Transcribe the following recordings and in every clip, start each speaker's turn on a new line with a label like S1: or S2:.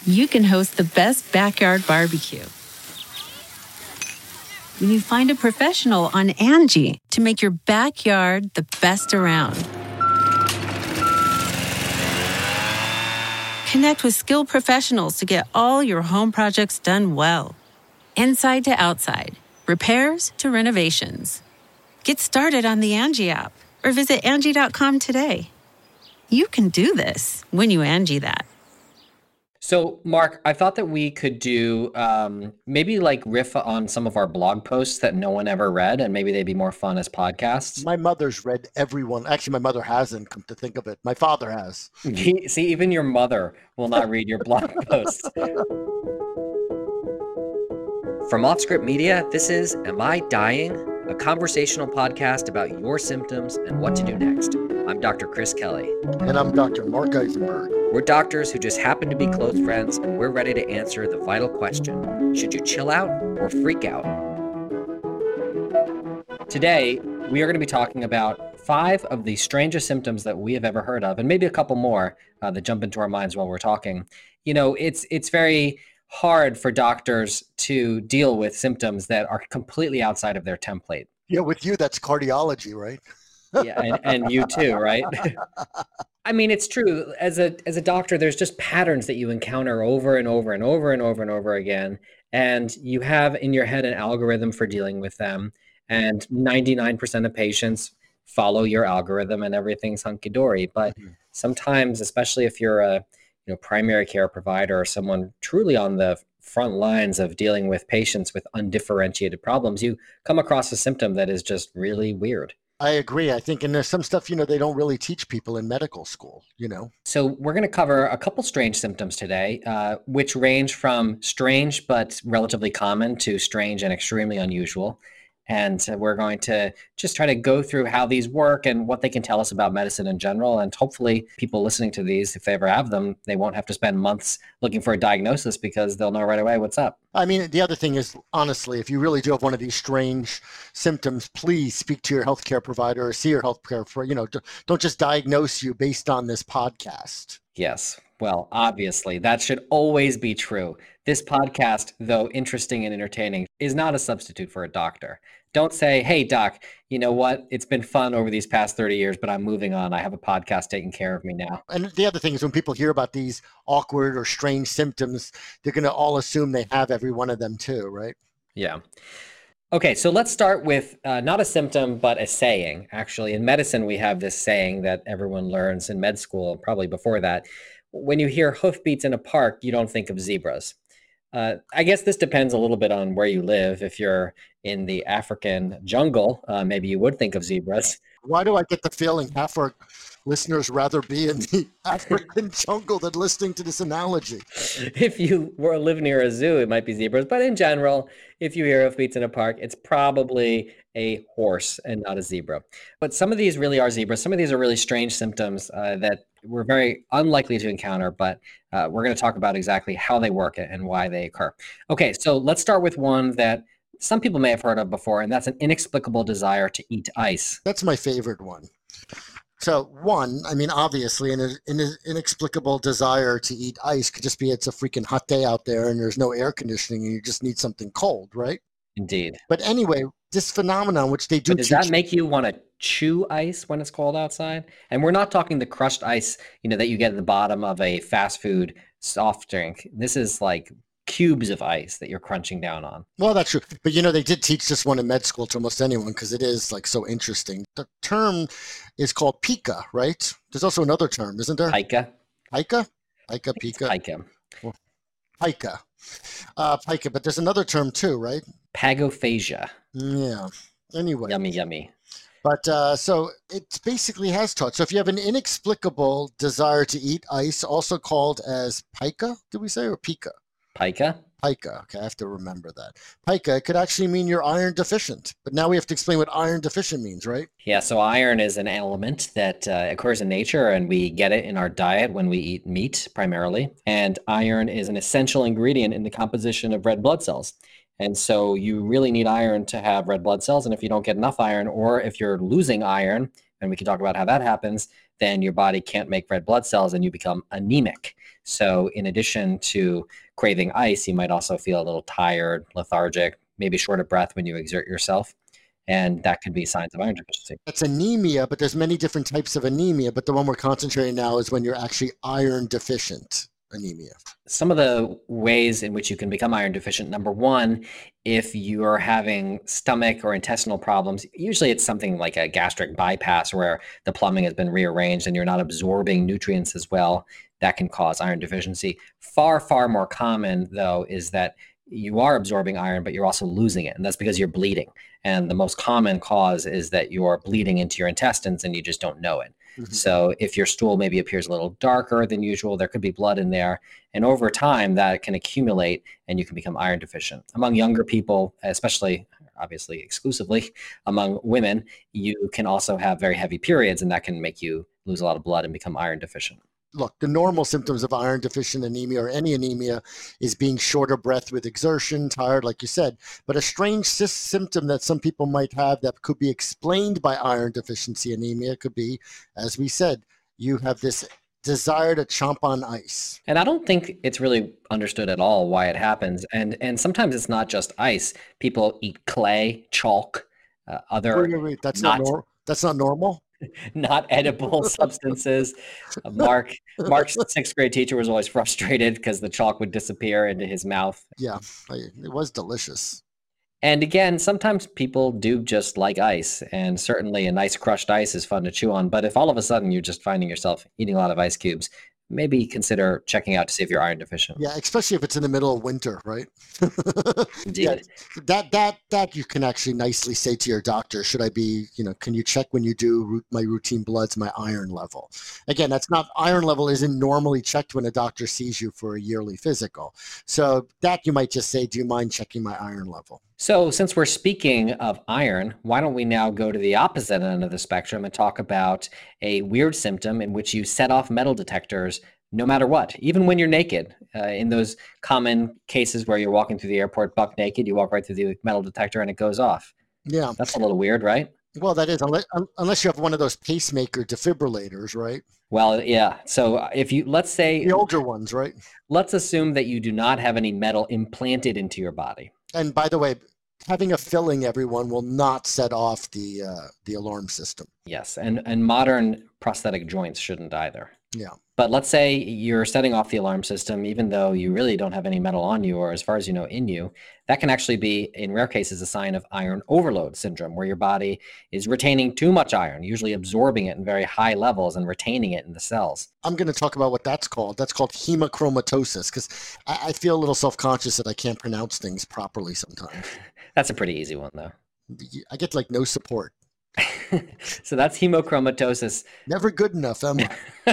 S1: you can host the best backyard barbecue. When you find a professional on Angie to make your backyard the best around. Connect with skilled professionals to get all your home projects done well. Inside to outside, repairs to renovations. Get started on the Angie app or visit Angie.com today. You can do this when you Angie that.
S2: So, Mark, I thought that we could do maybe like riff on some of our blog posts that no one ever read, and maybe they'd be more fun as podcasts.
S3: My mother's read every one. Actually, my mother hasn't, come to think of it. My father has.
S2: See, even your mother will not read your blog posts. From Offscript Media, this is Am I Dying? A conversational podcast about your symptoms and what to do next. I'm Dr. Chris Kelly.
S3: And I'm Dr. Mark Eisenberg.
S2: We're doctors who just happen to be close friends, and we're ready to answer the vital question: should you chill out or freak out? Today, we are going to be talking about 5 of the strangest symptoms that we have ever heard of, and maybe a couple more that jump into our minds while we're talking. You know, it's very hard for doctors to deal with symptoms that are completely outside of their template.
S3: Yeah, with you, that's cardiology, right?
S2: Yeah, and you too, right? I mean, it's true. As a doctor, there's just patterns that you encounter over and over and over and over and over again. And you have in your head an algorithm for dealing with them. And 99% of patients follow your algorithm and everything's hunky-dory. But sometimes, especially if you're a primary care provider or someone truly on the front lines of dealing with patients with undifferentiated problems, you come across a symptom that is just really weird.
S3: I agree. I think, and there's some stuff, they don't really teach people in medical school,
S2: So we're going to cover a couple strange symptoms today, which range from strange but relatively common to strange and extremely unusual. And we're going to just try to go through how these work and what they can tell us about medicine in general. And hopefully people listening to these, if they ever have them, they won't have to spend months looking for a diagnosis because they'll know right away what's up.
S3: I mean, the other thing is, honestly, if you really do have one of these strange symptoms, please speak to your healthcare provider or see your healthcare provider. Don't just diagnose you based on this podcast.
S2: Yes. Well, obviously, that should always be true. This podcast, though interesting and entertaining, is not a substitute for a doctor. Don't say, hey, doc, you know what? It's been fun over these past 30 years, but I'm moving on. I have a podcast taking care of me now.
S3: And the other thing is when people hear about these awkward or strange symptoms, they're going to all assume they have every one of them too, right?
S2: Yeah. Okay, so let's start with not a symptom, but a saying. Actually, in medicine, we have this saying that everyone learns in med school, probably before that. When you hear hoofbeats in a park, you don't think of zebras. I guess this depends a little bit on where you live. If you're in the African jungle, maybe you would think of zebras.
S3: Why do I get the feeling half our listeners rather be in the African jungle than listening to this analogy?
S2: If you live near a zoo, it might be zebras. But in general, if you hear hoofbeats in a park, it's probably a horse and not a zebra. But some of these really are zebras. Some of these are really strange symptoms that we're very unlikely to encounter, but we're going to talk about exactly how they work and why they occur. Okay, so let's start with one that some people may have heard of before, and that's an inexplicable desire to eat ice.
S3: That's my favorite one. So one, I mean, obviously, an inexplicable desire to eat ice could just be it's a freaking hot day out there and there's no air conditioning and you just need something cold, right?
S2: Indeed.
S3: But anyway, this phenomenon, which they do.
S2: But does that make you want to chew ice when it's cold outside? And we're not talking the crushed ice, that you get at the bottom of a fast food soft drink. This is like cubes of ice that you're crunching down on.
S3: Well, that's true. But, they did teach this one in med school to almost anyone because it is like so interesting. The term is called pica, right? There's also another term, isn't there?
S2: Pica.
S3: Pica? Pica, pica.
S2: Pica.
S3: Well, pica. Pica, but there's another term too, right?
S2: Pagophagia.
S3: Yeah. Anyway.
S2: Yummy.
S3: But so it basically has taught. So if you have an inexplicable desire to eat ice, also called as pica, did we say, or pica?
S2: Pica?
S3: Pica. Okay, I have to remember that. Pica, it could actually mean you're iron deficient. But now we have to explain what iron deficient means, right?
S2: Yeah, so iron is an element that occurs in nature, and we get it in our diet when we eat meat primarily. And iron is an essential ingredient in the composition of red blood cells. And so you really need iron to have red blood cells. And if you don't get enough iron, or if you're losing iron, and we can talk about how that happens, then your body can't make red blood cells and you become anemic. So in addition to craving ice, you might also feel a little tired, lethargic, maybe short of breath when you exert yourself. And that could be signs of iron deficiency.
S3: That's anemia, but there's many different types of anemia. But the one we're concentrating now is when you're actually iron deficient anemia.
S2: Some of the ways in which you can become iron deficient, number one, if you are having stomach or intestinal problems, usually it's something like a gastric bypass where the plumbing has been rearranged and you're not absorbing nutrients as well. That can cause iron deficiency. Far, far more common, though, is that you are absorbing iron, but you're also losing it. And that's because you're bleeding. And the most common cause is that you're bleeding into your intestines and you just don't know it. Mm-hmm. So if your stool maybe appears a little darker than usual, there could be blood in there. And over time, that can accumulate and you can become iron deficient. Among younger people, especially, obviously, exclusively among women, you can also have very heavy periods and that can make you lose a lot of blood and become iron deficient.
S3: Look, the normal symptoms of iron deficient anemia or any anemia is being short of breath with exertion, tired, like you said. But a strange symptom that some people might have that could be explained by iron deficiency anemia could be, as we said, you have this desire to chomp on ice.
S2: And I don't think it's really understood at all why it happens. And sometimes it's not just ice. People eat clay, chalk,
S3: Wait. That's not normal?
S2: Not edible substances. Mark's sixth grade teacher was always frustrated because the chalk would disappear into his mouth.
S3: Yeah, it was delicious.
S2: And again, sometimes people do just like ice, and certainly a nice crushed ice is fun to chew on. But if all of a sudden you're just finding yourself eating a lot of ice cubes, maybe consider checking out to see if you're iron deficient.
S3: Yeah, especially if it's in the middle of winter, right?
S2: Indeed.
S3: Yeah, that you can actually nicely say to your doctor, should I be, can you check when you do my routine bloods, my iron level? Again, iron level isn't normally checked when a doctor sees you for a yearly physical. So that you might just say, do you mind checking my iron level?
S2: So since we're speaking of iron, why don't we now go to the opposite end of the spectrum and talk about a weird symptom in which you set off metal detectors no matter what, even when you're naked. In those common cases where you're walking through the airport buck naked, you walk right through the metal detector and it goes off.
S3: Yeah.
S2: That's a little weird, right?
S3: Well, that is, unless you have one of those pacemaker defibrillators, right?
S2: Well, yeah. So let's say...
S3: The older ones, right?
S2: Let's assume that you do not have any metal implanted into your body.
S3: And by the way, having a filling, everyone, will not set off the alarm system.
S2: Yes, and modern prosthetic joints shouldn't either.
S3: Yeah.
S2: But let's say you're setting off the alarm system, even though you really don't have any metal on you, or as far as you know, in you. That can actually be, in rare cases, a sign of iron overload syndrome, where your body is retaining too much iron, usually absorbing it in very high levels and retaining it in the cells. I'm
S3: going to talk about what that's called. That's called hemochromatosis, because I feel a little self-conscious that I can't pronounce things properly sometimes.
S2: That's a pretty easy one, though.
S3: I get no support.
S2: So that's hemochromatosis.
S3: Never good enough, Emma.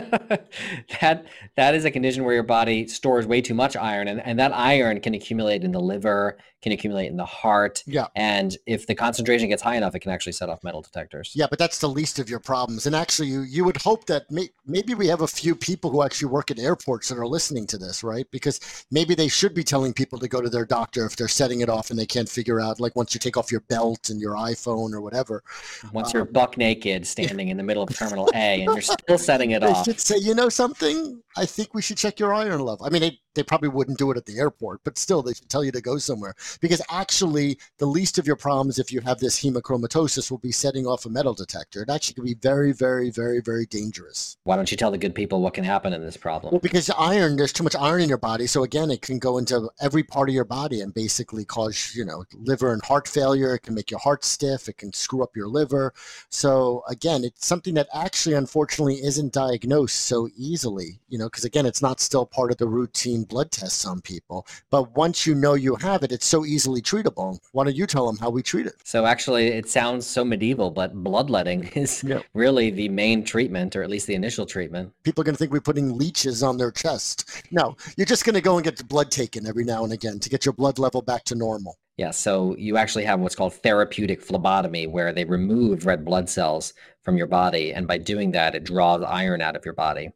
S2: That is a condition where your body stores way too much iron, and that iron can accumulate in the liver, can accumulate in the heart.
S3: Yeah.
S2: And if the concentration gets high enough, it can actually set off metal detectors.
S3: Yeah, but that's the least of your problems. And actually, you would hope that maybe we have a few people who actually work at airports that are listening to this, right? Because maybe they should be telling people to go to their doctor if they're setting it off and they can't figure out, like once you take off your belt and your iPhone or whatever.
S2: Once you're buck naked standing in the middle of Terminal A and you're still setting it off.
S3: They should say, something? I think we should check your iron level. I mean, they probably wouldn't do it at the airport, but still they should tell you to go somewhere. Because actually, the least of your problems if you have this hemochromatosis will be setting off a metal detector. It actually can be very, very, very, very dangerous.
S2: Why don't you tell the good people what can happen in this problem?
S3: Well, because there's too much iron in your body. So again, it can go into every part of your body and basically cause, liver and heart failure. It can make your heart stiff. It can screw up your liver. So again, it's something that actually, unfortunately, isn't diagnosed so easily, because again, it's not still part of the routine blood tests on people. But once you know you have it, it's so easily treatable. Why don't you tell them how we treat it?
S2: So actually, it sounds so medieval, but bloodletting is really the main treatment, or at least the initial treatment.
S3: People are going to think we're putting leeches on their chest. No, you're just going to go and get the blood taken every now and again to get your blood level back to normal.
S2: Yeah, so you actually have what's called therapeutic phlebotomy, where they remove red blood cells from your body. And by doing that, it draws iron out of your body.
S3: Yeah.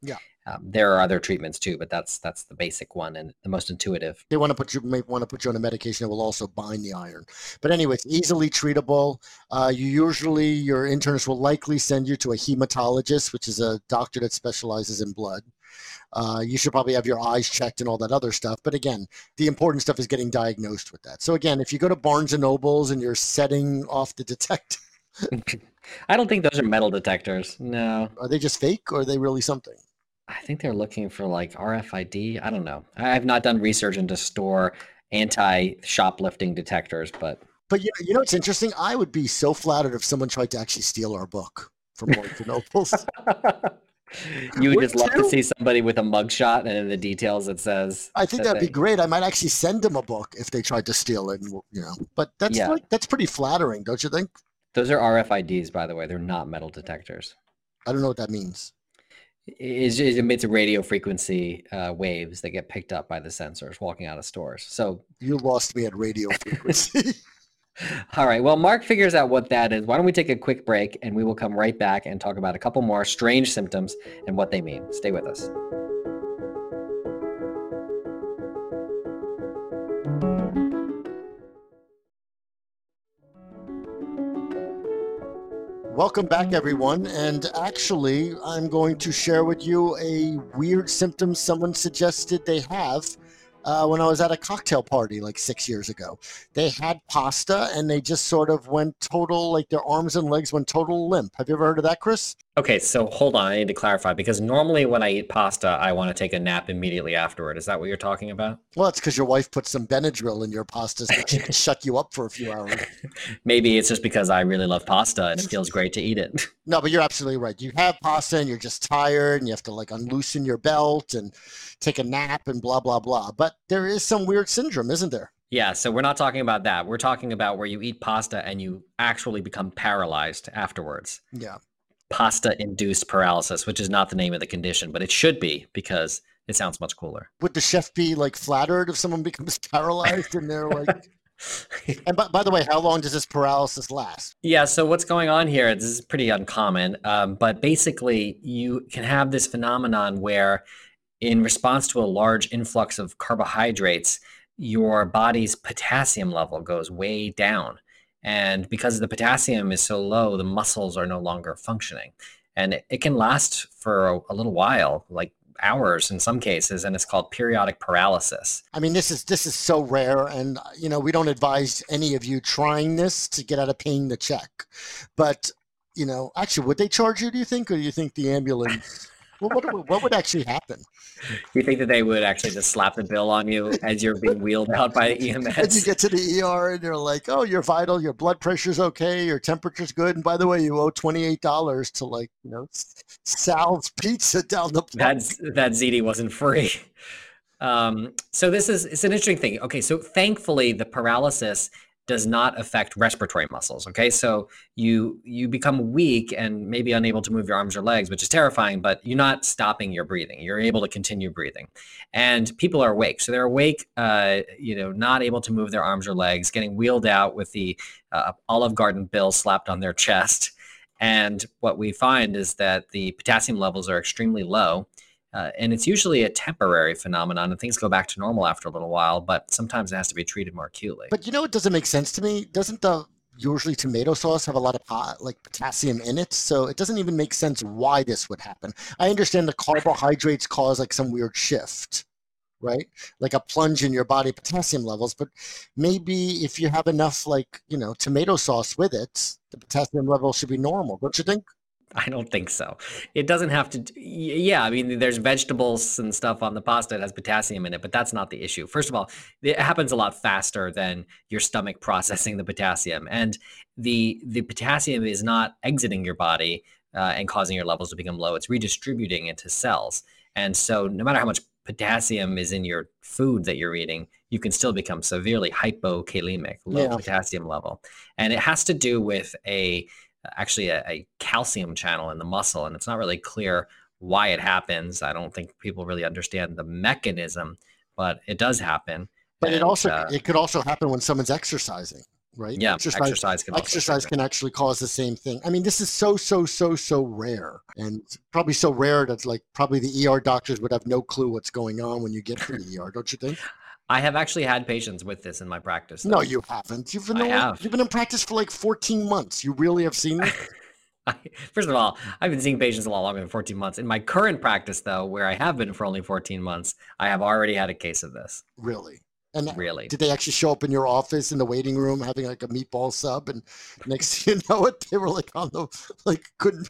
S2: There are other treatments too, but that's the basic one and the most intuitive.
S3: They may want to put you on a medication that will also bind the iron. But anyway, it's easily treatable. Your internist will likely send you to a hematologist, which is a doctor that specializes in blood. You should probably have your eyes checked and all that other stuff. But again, the important stuff is getting diagnosed with that. So again, if you go to Barnes and Nobles and you're setting off the detector,
S2: I don't think those are metal detectors. No.
S3: Are they just fake or are they really something?
S2: I think they're looking for like RFID. I don't know. I've not done research into store anti-shoplifting detectors, but
S3: you know what's interesting? I would be so flattered if someone tried to actually steal our book from Barnes and Nobles.
S2: You would just love to see somebody with a mugshot and in the details it says.
S3: I think that'd be great. I might actually send them a book if they tried to steal it, But that's pretty flattering, don't you think?
S2: Those are RFIDs, by the way. They're not metal detectors.
S3: I don't know what that means.
S2: It emits radio frequency waves that get picked up by the sensors walking out of stores. So
S3: you lost me at radio frequency.
S2: All right. Well, Mark figures out what that is. Why don't we take a quick break and we will come right back and talk about a couple more strange symptoms and what they mean. Stay with us.
S3: Welcome back, everyone. And actually, I'm going to share with you a weird symptom someone suggested they have when I was at a cocktail party like 6 years ago. They had pasta and they just sort of went total, like their arms and legs went total limp. Have you ever heard of that, Chris?
S2: Okay, so hold on. I need to clarify because normally when I eat pasta, I want to take a nap immediately afterward. Is that what you're talking about?
S3: Well, it's because your wife put some Benadryl in your pasta so she could shut you up for a few hours.
S2: Maybe it's just because I really love pasta and it feels great to eat it.
S3: No, but you're absolutely right. You have pasta and you're just tired and you have to like unloosen your belt and take a nap and blah, blah, blah. But there is some weird syndrome, isn't there?
S2: Yeah, so we're not talking about that. We're talking about where you eat pasta and you actually become paralyzed afterwards.
S3: Yeah.
S2: Pasta-induced paralysis, which is not the name of the condition, but it should be because it sounds much cooler.
S3: Would the chef be like flattered if someone becomes paralyzed and they're like... And by the way, how long does this paralysis last?
S2: Yeah, so what's going on here, this is pretty uncommon, but basically you can have this phenomenon where in response to a large influx of carbohydrates, your body's potassium level goes way down. And because the potassium is so low, the muscles are no longer functioning. And it can last for a little while, like hours in some cases, and it's called periodic paralysis.
S3: I mean, this is so rare, and we don't advise any of you trying this to get out of paying the check. But actually, would they charge you? Do you think, or do you think the ambulance? What would actually happen?
S2: You think that they would actually just slap the bill on you as you're being wheeled out by EMS?
S3: And you get to the ER and they're like, "Oh, you're vital. Your blood pressure's okay. Your temperature's good. And by the way, you owe $28 to Sal's Pizza down the block."
S2: That ZD wasn't free. So it's an interesting thing. Okay, so thankfully the paralysis does not affect respiratory muscles. Okay, so you become weak and maybe unable to move your arms or legs, which is terrifying, but you're not stopping your breathing. You're able to continue breathing. And people are awake. So they're awake, not able to move their arms or legs, getting wheeled out with the Olive Garden bill slapped on their chest. And what we find is that the potassium levels are extremely low. And it's usually a temporary phenomenon, and things go back to normal after a little while, but sometimes it has to be treated more acutely.
S3: But it doesn't make sense to me. Doesn't usually tomato sauce have a lot of potassium in it? So it doesn't even make sense why this would happen. I understand the carbohydrates cause like some weird shift, right? Like a plunge in your body potassium levels, but maybe if you have enough tomato sauce with it, the potassium level should be normal, don't you think?
S2: I don't think so. It doesn't have to. Yeah, I mean, there's vegetables and stuff on the pasta that has potassium in it, but that's not the issue. First of all, it happens a lot faster than your stomach processing the potassium. And the potassium is not exiting your body and causing your levels to become low. It's redistributing into cells. And so no matter how much potassium is in your food that you're eating, you can still become severely hypokalemic, low potassium level. And it has to do with actually a calcium channel in the muscle, and it's not really clear why it happens. I don't think people really understand the mechanism, but it does happen.
S3: But it could also happen when someone's exercising. right?
S2: Yeah, exercise can also
S3: Exercise
S2: trigger
S3: can actually cause the same thing. I mean, this is so rare, and probably so rare that like probably the ER doctors would have no clue what's going on when you get to the ER, don't you think?
S2: I have actually had patients with this in my practice,
S3: No,
S2: though.
S3: you haven't. You've
S2: I have.
S3: been in practice for like 14 months. You really have seen this?
S2: First of all, I've been seeing patients a lot longer than 14 months. In my current practice, though, where I have been for only 14 months, I have already had a case of this.
S3: Really? And
S2: Really.
S3: did they actually show up in your office in the waiting room having like a meatball sub? And next thing you know it, they were like on the like couldn't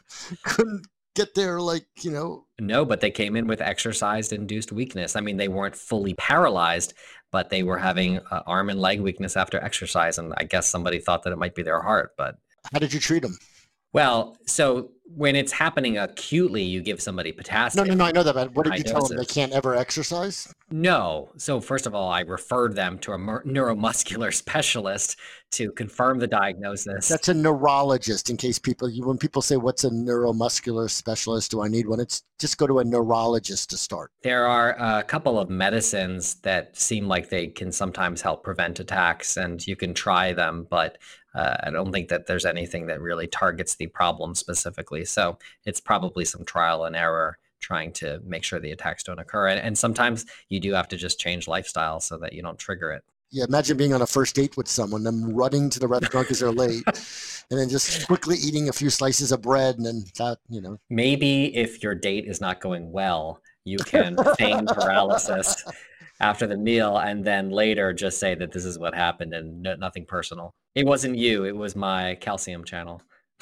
S3: get there, like, you know.
S2: No, but they came in with exercise-induced weakness. I mean, they weren't fully paralyzed, but they were having arm and leg weakness after exercise. And I guess somebody thought that it might be their heart. But
S3: how did you treat them?
S2: Well, so when it's happening acutely, you give somebody potassium.
S3: No, I know that, but what did you tell them? They can't ever exercise?
S2: No. So first of all, I referred them to a neuromuscular specialist to confirm the diagnosis.
S3: That's a neurologist, in case when people say, what's a neuromuscular specialist? Do I need one? It's just go to a neurologist to start.
S2: There are a couple of medicines that seem like they can sometimes help prevent attacks, and you can try them, but I don't think that there's anything that really targets the problem specifically. So it's probably some trial and error trying to make sure the attacks don't occur. And sometimes you do have to just change lifestyle so that you don't trigger it.
S3: Yeah, imagine being on a first date with someone, them running to the restaurant because they're late, and then just quickly eating a few slices of bread, and then that, you know.
S2: Maybe if your date is not going well, you can feign paralysis after the meal and then later just say that this is what happened and nothing personal. It wasn't you, it was my calcium channel.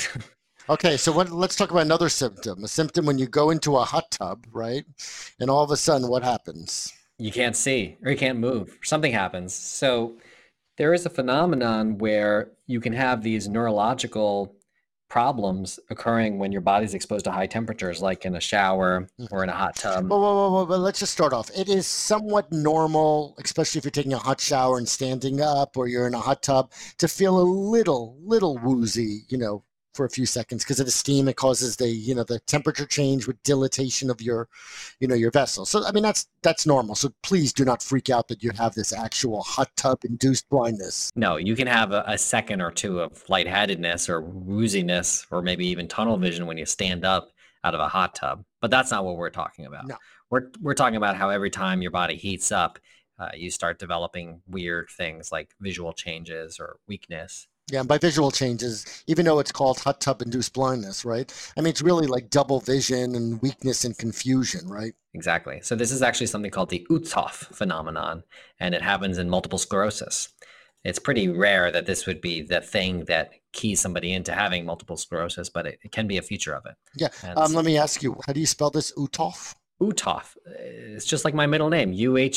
S3: Okay, so let's talk about another symptom. A symptom when you go into a hot tub, right? And all of a sudden, what happens?
S2: You can't see or you can't move. Something happens. So there is a phenomenon where you can have these neurological problems occurring when your body's exposed to high temperatures, like in a shower or in a hot tub.
S3: Well, let's just start off. It is somewhat normal, especially if you're taking a hot shower and standing up, or you're in a hot tub, to feel a little woozy, you know, for a few seconds because of the steam. It causes the temperature change with dilatation of your vessel. So, I mean, that's normal. So please do not freak out that you have this actual hot tub induced blindness.
S2: No, you can have a second or two of lightheadedness or wooziness or maybe even tunnel vision when you stand up out of a hot tub. But that's not what we're talking about.
S3: No.
S2: We're talking about how every time your body heats up, you start developing weird things like visual changes or weakness.
S3: Yeah, and by visual changes, even though it's called hot tub induced blindness, right? I mean, it's really like double vision and weakness and confusion, right?
S2: Exactly. So this is actually something called the Uthoff phenomenon, and it happens in multiple sclerosis. It's pretty rare that this would be the thing that keys somebody into having multiple sclerosis, but it can be a feature of it.
S3: Yeah. Let me ask you, how do you spell this, Uthoff?
S2: Uthoff. It's just like my middle name,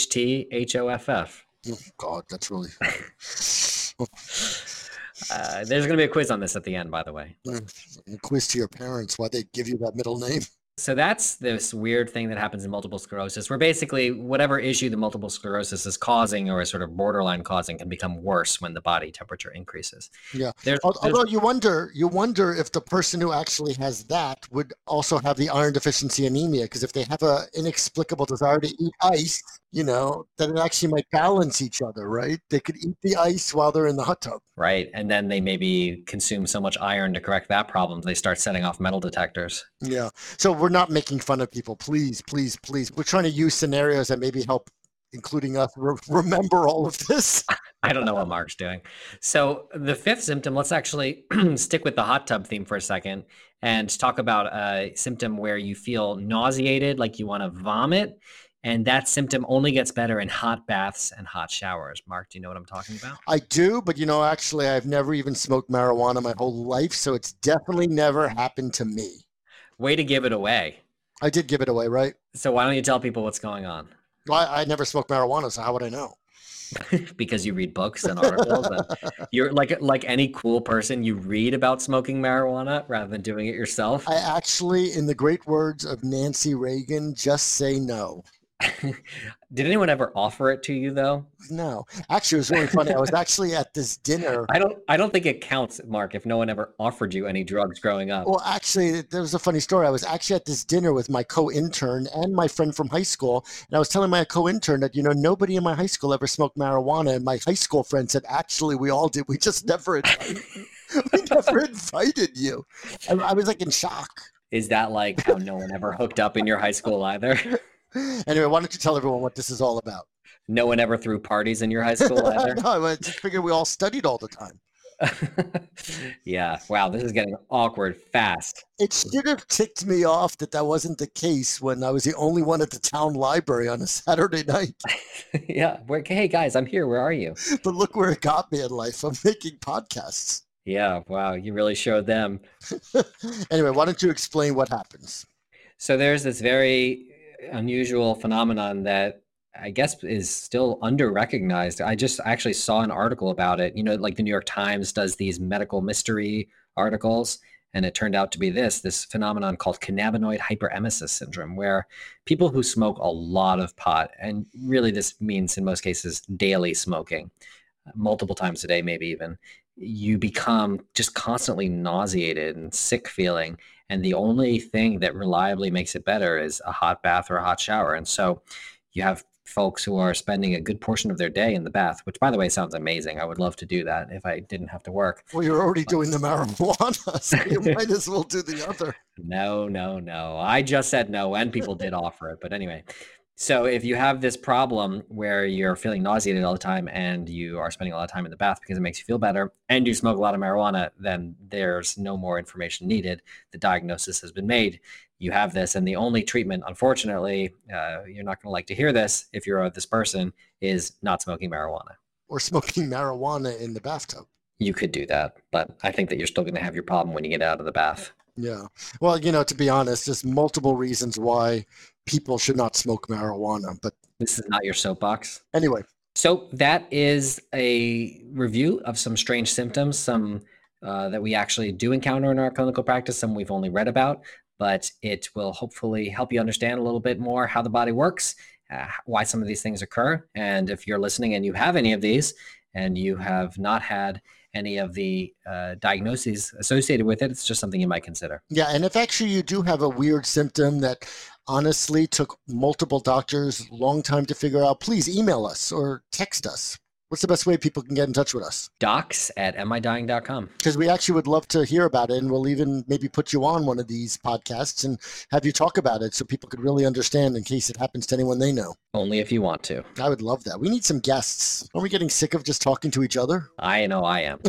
S2: Uhthoff.
S3: Oh, God, that's really...
S2: There's going to be a quiz on this at the end, by the way.
S3: A quiz to your parents, why they give you that middle name.
S2: So that's this weird thing that happens in multiple sclerosis, where basically whatever issue the multiple sclerosis is causing or is sort of borderline causing can become worse when the body temperature increases.
S3: Yeah. Although you wonder if the person who actually has that would also have the iron deficiency anemia, because if they have an inexplicable desire to eat ice, then it actually might balance each other, right? They could eat the ice while they're in the hot tub.
S2: Right. And then they maybe consume so much iron to correct that problem, they start setting off metal detectors.
S3: Yeah. So we're not making fun of people. Please. We're trying to use scenarios that maybe help, including us, remember all of this.
S2: I don't know what Mark's doing. So the fifth symptom, let's actually stick with the hot tub theme for a second and talk about a symptom where you feel nauseated, like you want to vomit. And that symptom only gets better in hot baths and hot showers. Mark, do you know what I'm talking about?
S3: I do, but actually I've never even smoked marijuana my whole life, so it's definitely never happened to me.
S2: Way to give it away.
S3: I did give it away, right?
S2: So why don't you tell people what's going on?
S3: Well, I never smoked marijuana, so how would I know?
S2: Because you read books and articles. And you're like any cool person, you read about smoking marijuana rather than doing it yourself.
S3: I actually, in the great words of Nancy Reagan, just say no.
S2: Did anyone ever offer it to you though?
S3: No, actually, it was really funny. I was actually at this dinner.
S2: I don't think it counts, Mark, if no one ever offered you any drugs growing up.
S3: Well, actually, there was a funny story. I was actually at this dinner with my co-intern and my friend from high school, and I was telling my co-intern that, nobody in my high school ever smoked marijuana, and my high school friend said, actually, we all did. We just never invited, we never invited you. I was like in shock.
S2: Is that like how no one ever hooked up in your high school either?
S3: Anyway, why don't you tell everyone what this is all about?
S2: No one ever threw parties in your high school either?
S3: No, I just figured we all studied all the time.
S2: Yeah. Wow. This is getting awkward fast.
S3: It should have ticked me off that wasn't the case when I was the only one at the town library on a Saturday night.
S2: Yeah. Hey, guys, I'm here. Where are you?
S3: But look where it got me in life. I'm making podcasts.
S2: Yeah. Wow. You really showed them.
S3: Anyway, why don't you explain what happens?
S2: So there's this very unusual phenomenon that I guess is still under-recognized. I just actually saw an article about it. Like the New York Times does these medical mystery articles, and it turned out to be this phenomenon called cannabinoid hyperemesis syndrome, where people who smoke a lot of pot, and really this means in most cases daily smoking, multiple times a day, maybe even, you become just constantly nauseated and sick feeling. And the only thing that reliably makes it better is a hot bath or a hot shower. And so you have folks who are spending a good portion of their day in the bath, which, by the way, sounds amazing. I would love to do that if I didn't have to work.
S3: Well, you're already doing the marijuana, so you might as well do the other.
S2: No. I just said no, and people did offer it. But anyway, so if you have this problem where you're feeling nauseated all the time and you are spending a lot of time in the bath because it makes you feel better, and you smoke a lot of marijuana, then there's no more information needed. The diagnosis has been made. You have this, and the only treatment, unfortunately, you're not going to like to hear this if you're this person, is not smoking marijuana.
S3: Or smoking marijuana in the bathtub.
S2: You could do that, but I think that you're still going to have your problem when you get out of the bath.
S3: Yeah. Well, to be honest, there's multiple reasons why people should not smoke marijuana, but
S2: this is not your soapbox.
S3: Anyway.
S2: So that is a review of some strange symptoms, some that we actually do encounter in our clinical practice, some we've only read about, but it will hopefully help you understand a little bit more how the body works, why some of these things occur. And if you're listening and you have any of these and you have not had any of the diagnoses associated with it, it's just something you might consider.
S3: Yeah, and if actually you do have a weird symptom that honestly took multiple doctors a long time to figure out, please email us or text us. What's the best way people can get in touch with us?
S2: docs@amidying.com.
S3: Because we actually would love to hear about it, and we'll even maybe put you on one of these podcasts and have you talk about it so people could really understand in case it happens to anyone they know.
S2: Only if you want to.
S3: I would love that. We need some guests. Aren't we getting sick of just talking to each other?
S2: I know I am.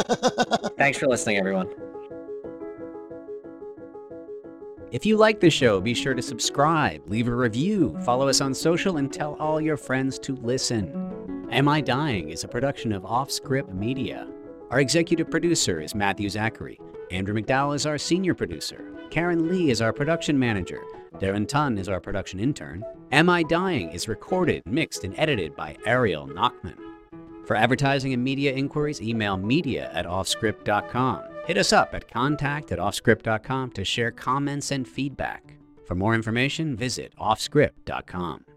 S2: Thanks for listening, everyone.
S4: If you like the show, be sure to subscribe, leave a review, follow us on social, and tell all your friends to listen. Am I Dying is a production of Offscript Media. Our executive producer is Matthew Zachary. Andrew McDowell is our senior producer. Karen Lee is our production manager. Darren Tunn is our production intern. Am I Dying is recorded, mixed, and edited by Ariel Nachman. For advertising and media inquiries, email media@offscript.com. Hit us up at contact@offscript.com to share comments and feedback. For more information, visit offscript.com.